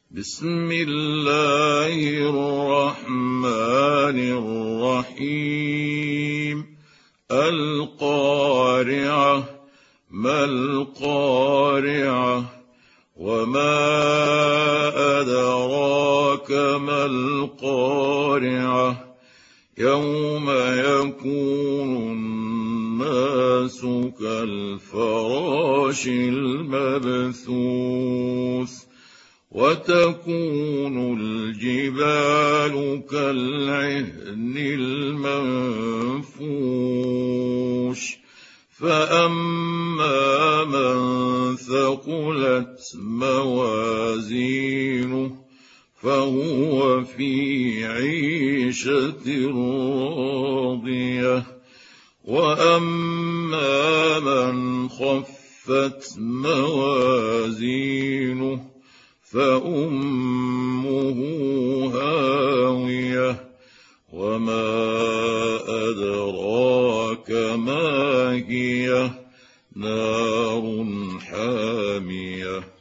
بسم الله الرحمن الرحيم. القارعة. ما القارعة؟ وما أدراك ما القارعة؟ يوم يكون الناس كالفراش المبثوث وتكون الجبال كالعهن المنفوش فأما من ثقلت موازينه فهو في عيشة راضية وأما من خفت موازينه فأمه هاوية وما أدراك ما هي نار حامية.